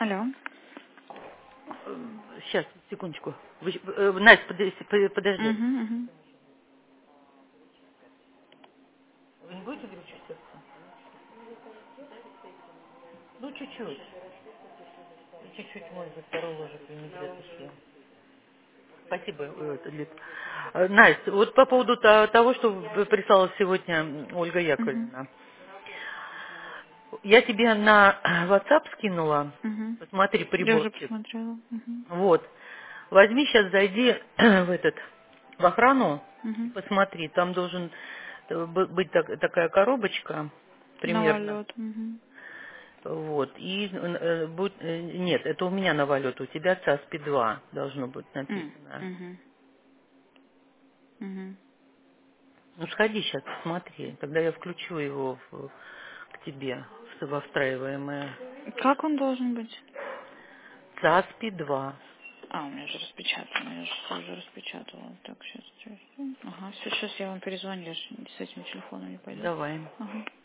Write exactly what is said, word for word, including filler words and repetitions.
Алло. Сейчас, секундочку. Вы, э, Настя, подожди. подожди. Угу, угу. Вы не будете горячо сердце? Ну, чуть-чуть. И чуть-чуть, может быть, вторую ложек винегрета съем. Спасибо, э, это, Лид. Э, Настя, вот по поводу то- того, что вы прислала сегодня Ольга Угу. Яковлевна. Я тебе на WhatsApp скинула. Угу. Посмотри Я уже приборчик. посмотрела. Угу. Вот. Возьми сейчас, зайди в этот, в охрану и Угу. посмотри. Там должен э, бы- быть так- такая коробочка примерно. Новолет. Угу. Вот. И э, будет, э, нет, это у меня новолет, у тебя ЦАСПи два должно быть написано. Угу. Угу. Ну сходи сейчас, посмотри. Тогда я включу его в- к тебе в- во встраиваемое. Как он должен быть? ЦАСПи два. А, у меня же распечатано, я же всё уже распечатала. Так, сейчас. Ага, все, сейчас я вам перезвоню, я же с этим телефоном не пойду. Давай. Ага.